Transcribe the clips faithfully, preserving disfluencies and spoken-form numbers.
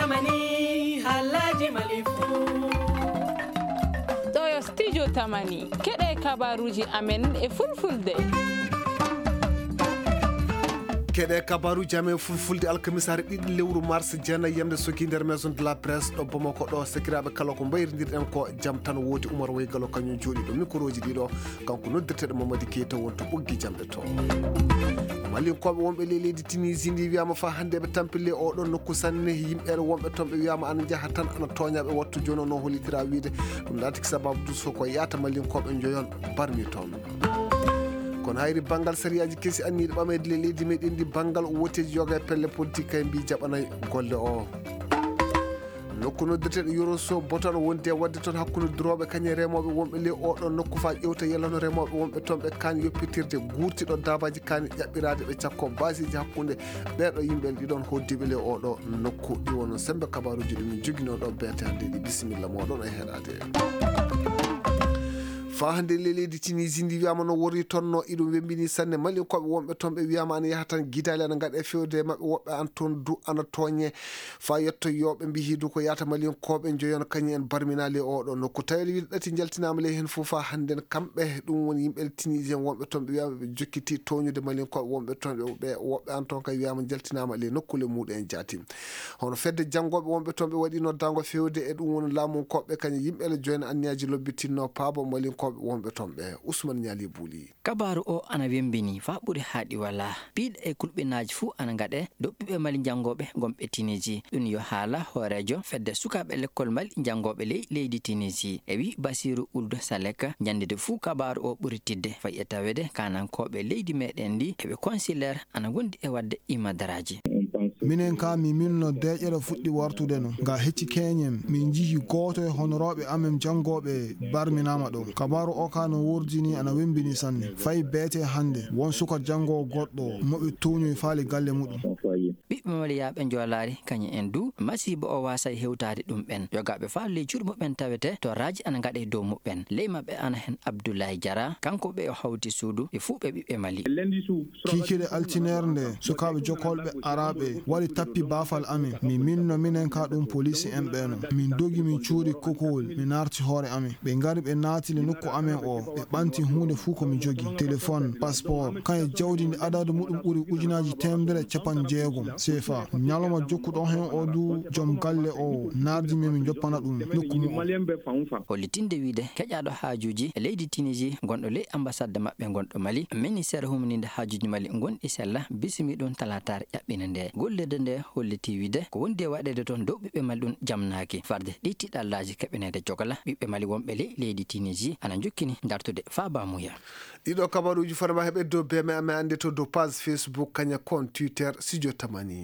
tamani halaji malifu ɗo studio tamani keɗe kabaruji amen e fulfulde keɗe kabaruji amen fulfulde alkamisare ɗiɗi lewru mars jeenayyi yamde soki nder maison de la presse ɗo Bamako ɗo sekiraɓe kala ko bayrodirɗen ko jaam tan woodi Oumar Waygalo kañum jooɗi ɗo micro ji ɗiɗo kanko noddirteɗo Mamadou Keita wonto ɓoggi jamɗe to malinkoɓe wonɓe ley leydi Tunisie ndi wiyama fa hande ɓe tampille oɗon nokku sanne yimɓeɓe wonɓe toon ɓe wiyama ana jaaha tan ana toñaɓe wattu joni no hollitira wiide ɗum laati sababu duso ko yata malinkoɓe joyon barmi toon kono hayri banggal sériyaji kesi anniɗo ɓamede ley leydi meɗen ndi banggal woteji yoga e pelle politique kay mbi jaɓanayi golle o nokku noddeteɗo Yoroso botan wonde wadde toon hakkude duroɓe kañe remoɓe wonɓe ley oɗon nokku fa ƴewta yellano remoɓe wonɓe toon ɓe kaani yoppitirde gurtiɗo dabaji kaani ƴaɓɓirade ɓe cakko basiji hakkude ɓeɗo yimɓe ɗiɗon hoddiɓe ley oɗo nokku ɗi wono sembe kabaruji ɗumin joguinoɗo beete hande ɗi bisimilla moɗon e heɗade fa hande ley leydi Tunisie ndi wiyama no wori toon no iɗum wembini sanne malinkoɓe wonɓe toon ɓe wiyama ana yaha tan guidali ana gaɗa e fewde mabɓe woɓɓe an toon du ana toñe fa yettoyoɓe mbi hiidu ko yata malinkoɓe joyon kañum en barminali oɗo nokku tawede wiide ɗati jaltinama ley hen fof fa hande kamɓe ɗum woni yimɓe tunisien wonɓe toon ɓe wiyama ɓe jokkiti toñude malinkoɓe wonɓe toon ɓe woɓɓe an toon kay wiyama jaltinama ley nokkule muɗum en jaati hono fedde janggoɓe wonɓe toon ɓe waɗi noddago fewde e ɗum woni laamunkoɓe kañum yimɓele joyna anniyaji lobbitinno paabo malinkoɓe wonɓe toon ɓe Ousmane Niali Bouli kabaru o ana wembini fa ɓuri haaɗi wala piiɗe e kulɓinaji fuu ana gaɗe dow ɓiɓɓe mali jangoɓe gonɓe Tunisie ɗum yo haala hoorejo fedde sukaɓe l'école mali jangoɓe ley leydi Tunisie e wi Basiru Ould Salek jandede fuu kabaru o ɓuri tidde fayi e tawede kanankoɓe leydi meɗen ndi heɓe consilaire ana gondi e wadde imadaraji minen ka mi minno deƴƴere fuɗɗi wartude no ga hecci keñen min jihi goto e honoroɓe amen jangoɓe barminama ɗo kabaru o ka no wurdini ana wembini sanne fayi beete hande won suka jango goɗɗo moɓe tuñoy faali galle muɗum ɓiɓɓe maliyaɓe jolari kañum en du masiba o wasay hewtade ɗum ɓen yogaɓe fa ley juuɗe muɓen tawete to raji ana gaɗe dow muɓen ley mabɓe ana hen Abdoulaye Diara kanko ɓe o hawti suudu e fuu ɓe ɓiɓɓe mali kikide altinere nde sukaɓe jokolɓe araɓe waɗi tappi bafal amin mi minno minen ka ɗum police en ɓeno min dogi min cuuri kokowol mi narti hoore amin ɓe gari ɓe naatili nokku amen o ɓe ɓanti hunde fuu komi jogi téléphone passeport kan e jawdi ndi adadu muɗum ɓuuri ujunaji temedere capan jeegom sefa ñaloma jokkuɗon hen o du joom galle o nardimi min joppana ɗum nokku mum hollitinde wiide keƴaɗo haajuji e leydi Tunisie gonɗo ley ambassade maɓɓe gonɗo Mali ministére humninde haajuji Mali gonɗi sella bisimi ɗum talatare ƴaɓɓine nde gollede nde holliti wiide ko wondi e waɗede toon dow ɓiɓɓe Mali ɗum jamnaki farde ɗi tiɗallaji keɓenede jogala ɓiɓɓe Mali wonɓe ley leydi Tunisie ana jokkini dartude Faba Mouya ɗiɗo kabaruji fanama heɓe dow B M ame ande to dow page Facebook kaña compte Twitter Studio Tamani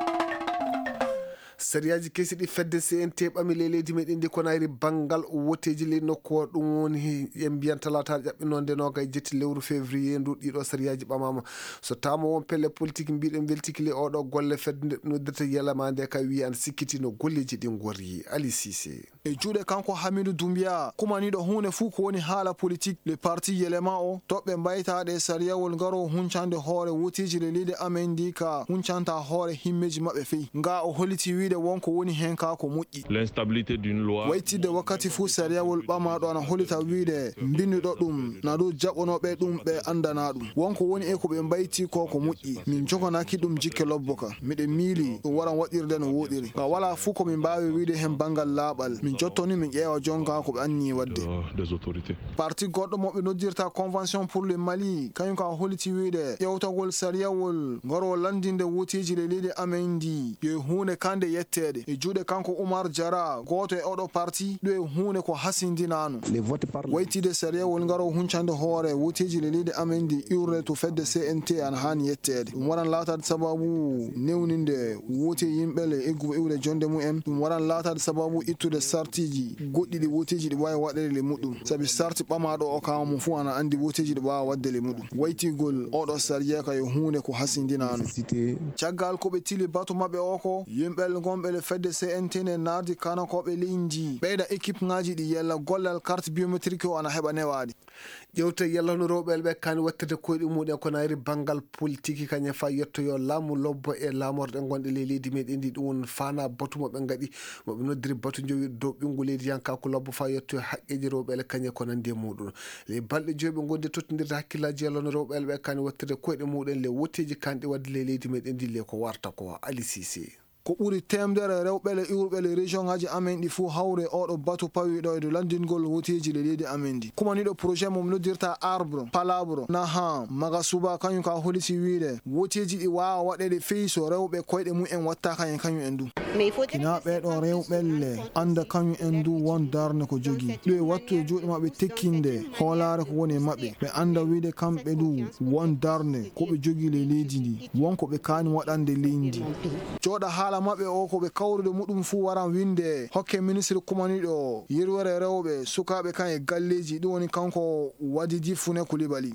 sériyaji kesi ɗi fedde C N T ɓami ley leydi meɗen ndi kono hayri banggal woteji ley nokku o ɗum woni en mbiyan talata ƴaɓɓinode noga e jetti lewru février ndu ɗiɗo sériyaji ɓamama so tama won pelle politique mbiɗen weltiki ley oɗo golle fedde noddata yelama nde kay wi an sikkiti no golleji ɗi gori Ali Cissé e juuɗe kanko Hamidou Doumbia kumaniɗo hunde fuu ko woni haala politique le parti yelema o toɓɓe mbaytaɗe sariyawol garo huncande hoore woteji le leydi amen ndi ka huncanta hoore himmeji maɓɓe feyi nga o holliti wiide wonko woni hen ka ko moƴƴi l'instabilité d'une loi waytide wakkati fuu sariyawol ɓamaɗo ana hollita wiide binnuɗo ɗum na ɗo jaɓonoɓe ɗum ɓe andana ɗum wonko woni e ko ɓe mbayti ko ko moƴƴi min jogonaki ɗum jikke lobboka miɗen miili ɗum waran waɗirde no woɗiri ka wala fuu komin mbawi wiide hen banggal laaɓal min jottoni min ƴeewa jonka ko ɓe anni wadde des autorités parti goɗɗo moɓe noddirta convention pour le Mali kañum ka holliti wiide ƴewtagol sariyawol ngaro landinde woteji le leydi amen ndi yo hunde kande yettede e juuɗe kanko Oumar Diara goto e oɗo parti ɗo e hunde ko hasindinano waytide sariyawol ngaro huncande hoore woteji le leydi amen ndi iwre to fedde C N T ana hani yettede ɗum waran latade sababu newninde wote yimɓele egguɓe iwre jonde mumen ɗum waran latade sababu ittude sartiji goɗɗi ɗi woteji ɗi wawi waɗede le muɗum saabi sarti ɓamaɗo o kamo fuu ana andi woteji ɗi wawa wadde le muɗum waytigol oɗo sariya ka yo hunde ko hasindinano caggal koɓe tili batu mabɓe o ko yimɓel gombe le fedde C N T ne nardi kana ko be linji beyda équipe ngaji di yalla gollal carte biométrique o ana heba newadi ƴewte yallano rewɓe ɓe kani wattede koyɗe muɗen ko nayri banggal politique kañum fa yettoyo laamu lobbo e laamorde gonɗe ley leydi meɗen ndi ɗum won fana batu moɓe gaɗi moɓe noddiri batu jowi dow ɓingu leydi yankaku lobbo fa yettoyo haqqeji rewɓe kañum ko nandi e muɗum ley balɗe joyi ɓe gondi tottodirde hakkillaji yallano rewɓe ɓe kani wattede koyɗe muɗen le wotteji kanɗe wadde ley leydi meɗen ndi le ko warta ko Ali Cissé ko ɓuri temdere rewɓe le iwrɓe le région ngaji amen ɗi fuu hawre oɗo batu pawiɗo e do landingol woteji le leydi amen ndi kumaniɗo projet mum noddirta arbre palabre naha maga suba kañum ka holiti wiide woteji ɗi wawa waɗede feyi so rewɓe koyɗe mumen watta kañum kañum en du kina ɓeɗo rewɓelle anda kañum en du won darne ko jogui ɗo e wattu e juuɗe mabɓe tekkinde hoolare ko woni e mabɓe ɓe anda wiide kamɓe du won darne koɓe jogui le leydi ndi wonko ɓe kani waɗande leydi joɗa haala mabɓe o ko ɓe kawrude muɗum fuu waran winde hokke ministre kumaniɗo yirwere rewɓe sukaɓe kan e galleji ɗum woni kanko Wadidi Fune Coulibaly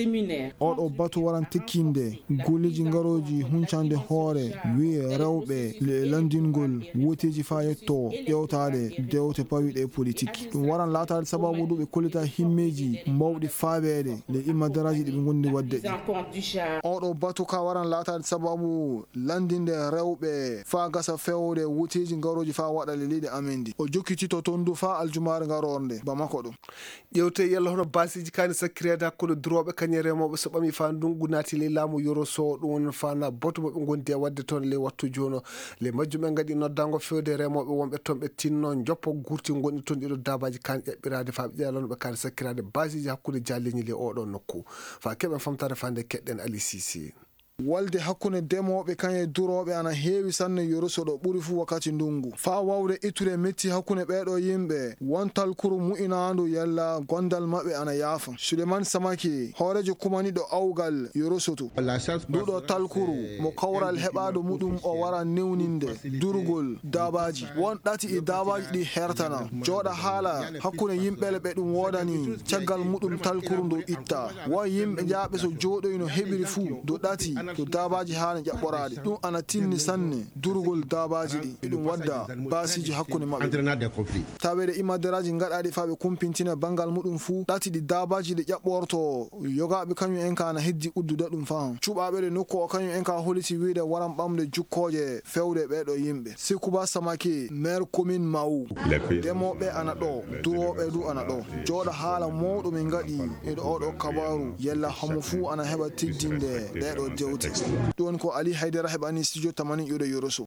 oɗo batu waran tekkinde golleji ngaroji huncande hoore wiye rewɓe le landingol woteji fa yetto ƴewtade dewte pawiɗe politique ɗum waran latade sababu ɗu ɓe kollita himmeji mbawɗi faabede le immadaraji ɗi ɓe gondi wadde ɗi oɗo batu ka waran latade sababu landinde rewɓe fa gasa fewde woteji ngaroji fa waɗa le leydi amen ndi o jokkiti to toon du fa aljumare ngarorde ba makko ɗum ƴewte yalla hono basiji kani sakkirede hakkude droɓe kañum remoɓe so ɓami fa ndungu naati ley laamu yoro so ɗum woni fana botu moɓe gondi e wadde toon ley wattu jono le majjumen gaɗi noddango fewde remoɓe wonɓe toon ɓe tinno joppo gurti gonɗi toon ɗiɗo dabaji kani ƴaɓɓirade fa ɓe ƴeelanoɓe kani sakkirade basiji hakkude jalleñi le oɗo nokku fa keɓen famtade fa nde keɗɗen Ali Cissé walde hakkunde demoɓe kañe duroɓe ana heewi sanne yoroso ɗo ɓuri fu wakkati ndungu fa wawde ittude metti hakkunde ɓeɗo yimɓe won talkuru mu'inandu yalla gondal mabɓe ana yaafa Suleiman Samaki hoorejo kumaniɗo awgal yorosoto duɗo talkuru mo kawral heɓaɗo muɗum o wara newninde durgol dabaji won ɗati e dabaji ɗi hertana joɗa haala hakkunde yimɓele ɓe ɗum wodani caggal muɗum talkuru ndu itta won yimɓe jaaɓe so joɗoyno heɓiri fuu do ɗati to dabaji haala ƴaɓɓorade ɗum ana tinni sanne durgol dabaji ɗi e ɗum wadda basiji hakkunde mabɓe tawede immadaraji gaɗaɗi fa ɓe kumpintina bangal muɗum fuu ɗati ɗi dabaji ɗe ƴaɓɓorto yogaɓe kañum en ka ana heddi udduda ɗum fa cuɓaɓe nokku o kañum en ka holiti wiide waran ɓamde jukkoje fewde ɓeɗo yimɓe Sekouba Samake maire commune Mawu demoɓe ana ɗo duroɓe du ana ɗo joɗa haala mawɗo min gaɗi eɗo oɗo kabaru yalla hamo fuu ana heɓa teddinde ɗeɗo jewte ɗon ko Ali Haydara heɓani studio tamani ƴuɗe yoroso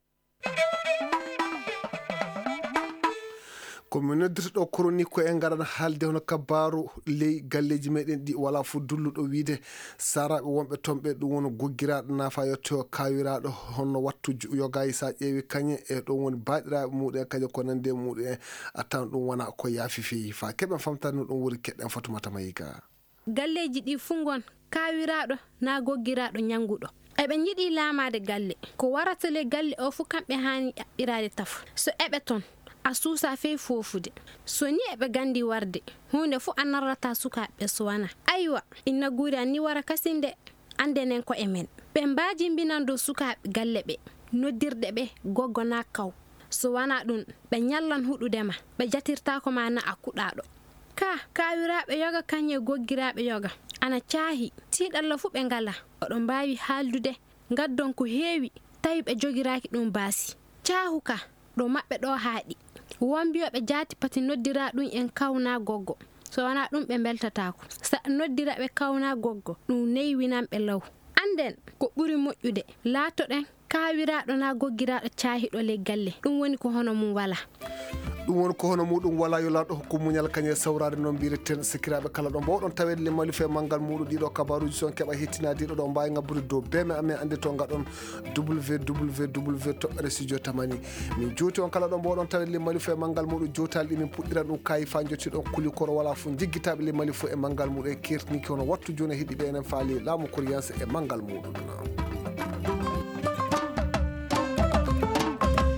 komi noddirɗo chronique ko en gaɗan haalde hono kabaru ley galleji meɗen ɗi wala fo dulluɗo wiide saraɓe wonɓe toon ɓe ɗum woni goggiraɗo nafa yetto kawiraɗo honno wattu yogayi sa ƴeewi kañe e ɗum woni baɗiraɓe muɗum kañum ko nande muɗum en a tawan ɗum wona ko yaafi feyi fa keɓen famtade no ɗum woni keɗɗen Fatoumata Mayiga galleji ɗi fu gon kawiraɗo na goggiraɗo ñanguɗo eɓe jiiɗi laamade galle ko warata le galle o fu kamɓe hani ƴaɓɓirade taf so eɓe toon a suusa fey fofude so ni eɓe gandi warde hunde fu a narrata sukaɓe suwana aywa inna guuri anni wara kasinde andenen ko emen ɓe mbaji mbinan dow sukaɓe galle ɓe noddirɗe ɓe goggo na kaw so wana ɗum ɓe ñallan huɗudema ɓe jatirtako ma na a kuɗaɗo ka kawiraɓe yoga kañe goggiraɓe yoga ana caahi tiiɗalla fu ɓe ngala oɗo mbawi haaldude gaddon ko heewi tawi ɓe jogiraki ɗum baasi caahu ka ɗo maɓɓe ɗo haaɗi wombiyoɓe jaati pati noddira ɗum en kawna goggo so wana ɗum ɓe beltatako sa noddira ɓe kawna goggo ɗum neywinan ɓe law anden ko ɓuri moƴƴude laatoɗen kawiraɗo na goggiraɗo caahiɗo le galle ɗum woni ko hono mum wala ɗum woni ko hono muɗum wala yolaɗo hokku muñal kañe sawrade noon mbireten sikiraɓe kala ɗo mbawɗon tawede le malife manggal muɗum ɗiɗo kabaruji son keɓa hettinadiɗo ɗo mbawi ngabbude dow beme amen andi to gaɗon www toɓɓere studio tamani min juuti on kala ɗo mbawɗon tawede le malife manggal muɗum jotali ɗi min puɗɗiran ɗum kayi fa jottiɗon kulikoro wala fo jiggitaɓe le malifo e manggal muɗum e kertiniki hono wattu joni heeɗi ɓe enen faali laamu koriyanse e manggal muɗum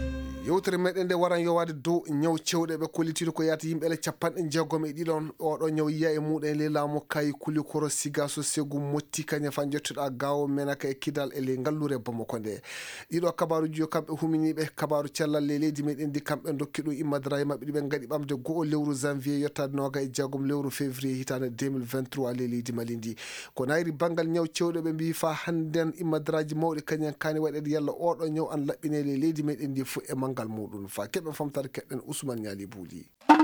yewtere meɗen nde waran yowade dow ñaw cewɗe ɓe kollitiɗo ko yata yimɓe ele capanɗe jeegom e ɗiɗon oɗo ñaw yiya e muɗum le laamu kayi kuli koro siga so segu motti kaña fa jettuɗa gawo menaka e kidal ele ngallure Bamako nde ɗiɗo kabaruji yo kamɓe huminiɓe kabaru cellal le leydi meɗen di kamɓe dokki ɗum immadara e mabɓe ɗiɓe gaɗi ɓamde go'o lewru janvier yettade noga e jeegom lewru février hitande deux mille vingt-trois le leydi Mali ndi ko nayri banggal ñaw cewɗe ɓe mbi fa hannden immadaraji mawɗi kañen kani waɗede yalla oɗo ñaw an laɓɓinele leydi meɗen ndi fu e mangal muɗum fa keɓe famtare keɗɗen Ousmane Niali Bouli.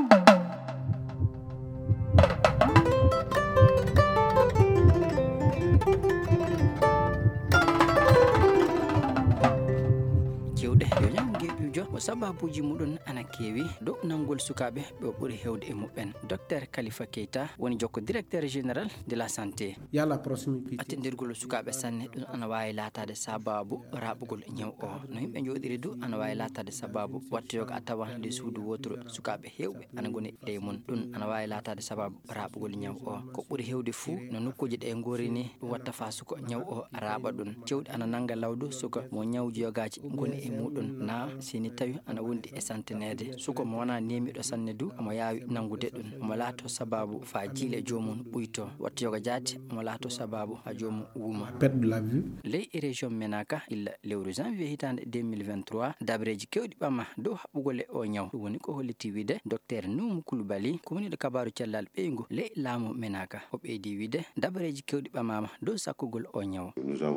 mo sababuji muɗum ana kewi dow nangol sukaɓe ɓe ɓuuri hewde e muɓɓen. Docteur Khalifa Keita woni jokko directeur général de la santé. attindirgol sukaɓe sanne ɗum ana wawi latade sababu raɓugol ñaw o no yimɓe joɗiri du ana wawi latade sababu wattoyoga a tawa nde suudu wotoro sukaɓe hewɓe ana goni ley mum ɗum ana wawi latade sababu raɓugol ñaw o ko ɓuuri hewde fuu no nokkuji ɗe gorini ɗum watta fa suko ñaw o raɓa ɗum cewɗi ana nanga lawdu suko mo ñawji yogaji goni e muɗum na sini tawi ana wondi e santenede suko mo wona nemiɗo sanne du omo yawi nangude ɗum omo laato sababu fa jiile jomum ɓuyto watto yoga jaati omo laato sababu ha jomum wuma ley région Menaka illa lewru janvier hitande deux mille vingt-trois dabreji kewɗi ɓama dow haɓɓugol e o ñaw ɗum woni ko holliti wide docteur Noumou Coulibaly ko woni ɗo kabaru cellal ɓeygu ley laamu Menaka o ɓeydi wide dabreji kewɗi ɓamama dow sakkugol o ñaw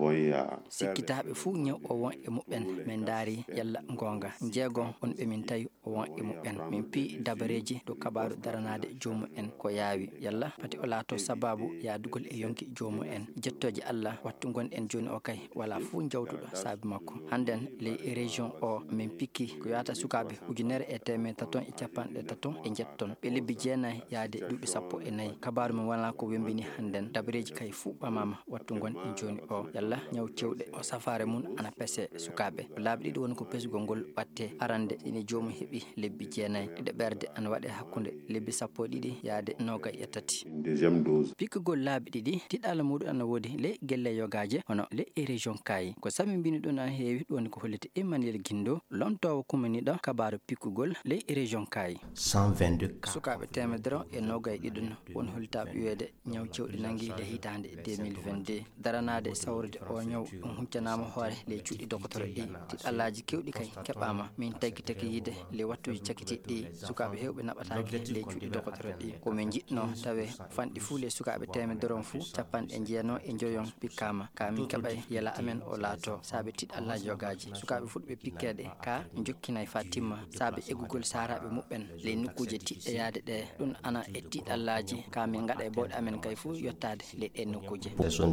sikkitaɓe fuu ñaw o won e muɓɓen min daari yalla gonga jeegon on ɓe min tawi o won e muɓɓen min pi dabareji ɗo kabaru daranade jomum en ko yaawi yalla pati o laato sababu yaadugol e yonki jomum en jettoje Allah wattu gon en joni o kay wala fuu jawtuɗo saabi makko hannden ley région o min pikki ko yata sukaɓe ujunere e temen taton e capanɗe taton e jetton ɓe lebbi jeenayyi yaade duuɓi sappo e nayyi kabaru min wala ko wembini hannden dabareji kay fuu ɓamama wattu gon en joni o yalla ñaw cewɗe o safare mum ana pese sukaɓe laabi ɗiɗi woni ko pesgol ngol watte arande ine jomum heeɓi lebbi jeenayyi ɗiɗo ɓerde ana waɗe hakkude lebbi sappo e ɗiɗi yaade nogay e tati pikkugol laabi ɗiɗi tiɗala muɗum ana woodi ley gelle yogaje hono ley région Kayi ko sami mbini ɗum ana heewi ɗum woni ko holliti Emmanuel Guindo lomtowo kumaniɗo kabaru pikkugol ley région Kayi sukaɓe temedere e nogay ɗiɗon woni hollitaɓe wiwede ñaw cewɗi nangui le hitande deux mille vingt-deux daranade sawrude o ñaw ɗum huccanama hoore ley cuuɗi docteur ɗi tiɗallaji kewɗi kay keɓama min tagui tagui yide le wattuji cakitiɗi ɗi sukaɓe hewɓe naɓataki ley cuuɗi docteur ɗi komin jiɗno tawe fanɗi fuu le sukaɓe temedere fuu capanɗe jeeno e joyon pikkama ka min keɓay yala amen o laato saabe tiɗallaji yogaji sukaɓe fuɗɓe pikkede ka jokkinay fa timma saabe eggugol saraɓe muɓɓen ley nokkuje tiɗɗe yaade ɗe ɗum ana e tiɗallaji ka min gaɗa e bawɗe amen kay fuu yettade ley ɗe nokkuje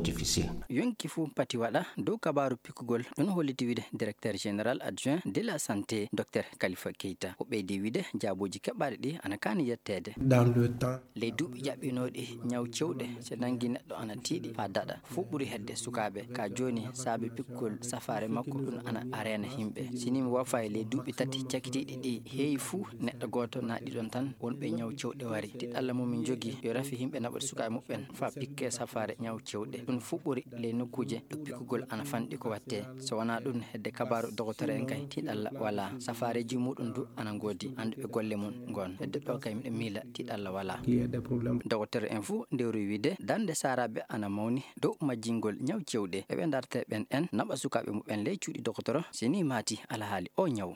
yonki fuu pati waɗa dow kabaru pikkugol ɗum holliti wide directeur général adjoint de la santé docteur Khalifa Keita o ɓeydi wide jaaboji keɓɓaɗe ɗi ana kani yettede ley duuɓi jaɓɓinoɗi ñaw cewɗe so nangi neɗɗo ana tiiɗi fa daɗa fuu ɓuuri hedde sukaɓe ka joni saabe pikkugol safare makko ɗum ana arena yimɓe sini mi wofa e ley duuɓi tati cakitiɗi ɗi heewi fuu neɗɗo goto na ɗiɗon tan wonɓe ñaw cewɗe wari tiɗalla mumin jogui yo rafi yimɓe naɓat sukaɓe muɓɓen fa pikke safare ñaw cewɗe ɗum fuu ɓuuri ley nokkuje ɗo pikkugol ana fanɗi ko watte so wona ɗum hedde kabaru docteur en kay tiɗalla wala safareji muɗum du ana godi anduɓe golle mum gon hedde ɗo kay miɗen miila tiɗalla wala docteur en fuu ndewri wide dande saraɓe ana mawni dow majjingol ñaw cewɗe eɓe darte ɓen en naɓa sukaɓe muɓɓen ley cuuɗi docteur sini mati alahaali o ñaw